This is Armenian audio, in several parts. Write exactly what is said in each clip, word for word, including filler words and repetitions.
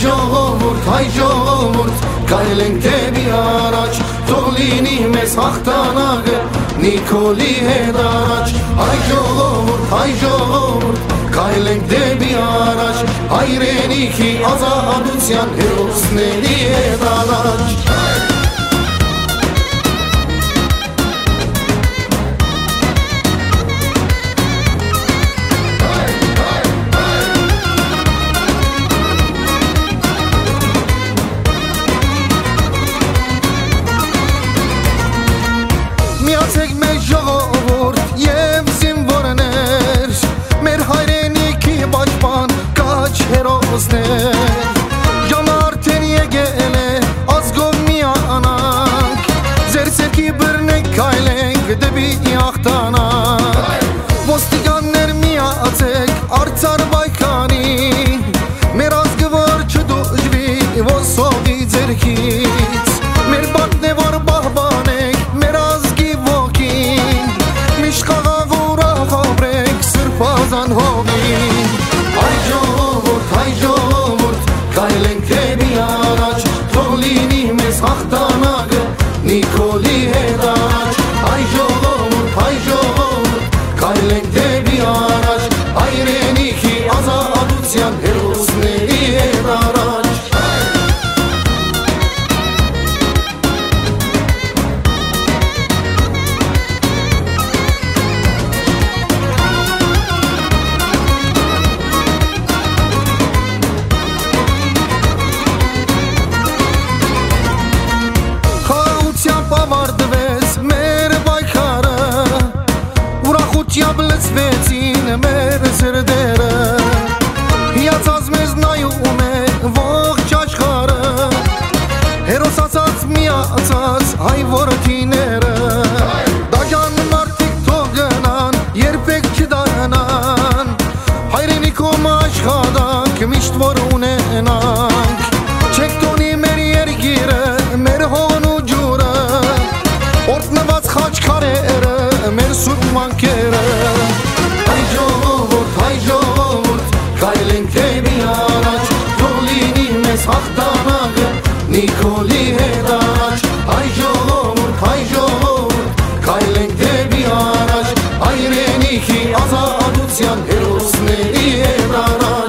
ժողովուրդ, հայ ժողովուրդ, կայլենք դեպի առաջ, թող լինի մեզ հաղթանակը Նիկոլի հետ առաջ։ Հայ ժողովուրդ, հայ ժողովուրդ, կայլենք դեպի առաջ, հայրենիքի ազատության հերոսների հետ առաջ։ Միացեք մեզ ժողովուրդ և զինվորներ, մեր հայրենիքի պաշտպան կաչ հերոսներ, ժամը արդեն եկել է ազգով միանանք, ձեր սերքի բռնենք քայլենք դեպի հաղթանակ, ոստիկաններ միացեք արդար պայքարին, մեր ազգը որ չդուժվի ոսողի ձեռքից, մեր բանտն է որ պահպանենք մեր ազգի ոգին, միշտ խաղաղ ուրախ ապրենք սրբազան հողին։ Հայ ժողովուրդ, հայ ժողովուրդ, կայլենք դեպի առաջ, թող լինի մեզ հաղթանակը Նիկոլի հետ առաջ։ Հայ ժողովուրդ, հայ ժողովուրդ, կայլենք դեպի առաջ, հայրենիքի ազատության հերոսների հետ առաջ։ Պավարդվեց մեր պայքարը, ուրախությամբ լցվեցին մեր սրտերը, հիացած մեզ նայում է ողջ աշխարհը, հերոսացած միացած հայ որդիները, դաժան մարդիկ թող գնան, երբեք չդառնան, հայրենիքում աշխատանք միշտ որ ունենանք, չեք տոնի մեր երկիրը, մեր հողն ու ջուրը, օրտնված խաչքարերը, մեր սուրբ մանքերը։ Հայ ժողովուրդ, հայ ժողովուրդ, կայլենք դեպի առաջ, թող լինի մեզ հաղթանակը Նիկոլի հետ առաջ։ Հայ ժողովուրդ, հայ ժողովուրդ, կայլենք դեպի առաջ, հայրենիքի ազատության հերոսների հետ առաջ։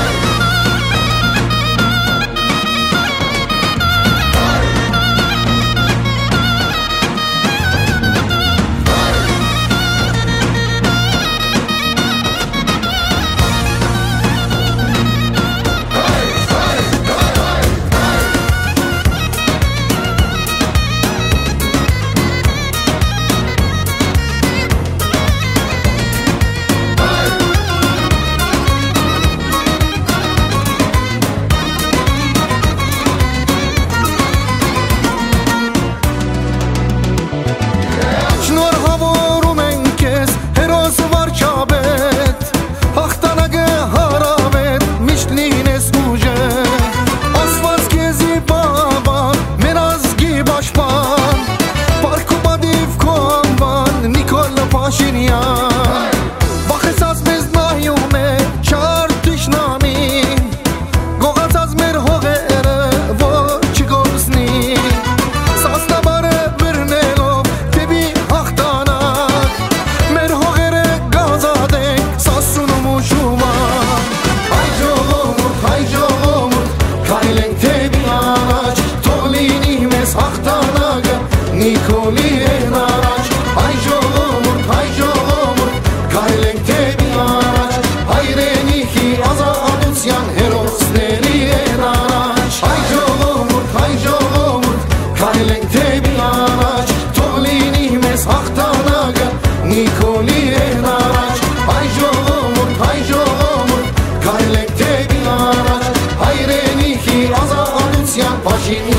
Շնորհավորում ենք քեզ հերոս վարչապետ, հաղթանակը հարավետ միշտ լինես ուժեղ, ասված քեզի պահպան, մեր ազգի պաշտպան, փառք ու պատիվ քո անվան Նիկոլ Փաշինյան, վախեցած մեզ նայում է չար թշնամին, գողացած մեր հողերը որ չգործնի, սասնաբարը բռնելով դեպի հաղթանակ, մեր հողերը կազատենք Սասունում ու Շուման։ Հայ ժողովուրդ, հայ ժողովուրդ, կայլենք դեպի առաջ, թող լինի մեզ հաղթանակը Նիկոլի հետ առաջ։ Հայ ժողովուրդ, հայ ժողովուրդ, կայլենք դեպի առաջ, հայրենիքի ազատության հերոսների հետ առաջ։ Հայ ժողովուրդ, հայ ժողովուրդ, կայլենք դեպի առաջ, թող լինի մեզ հաղթանակը Նիկոլի հետ առաջ։ Հայ ժողովուրդ, հայ ժողովուրդ, կայլենք դեպի առաջ, հայրենիքի ազատության Փաշինյան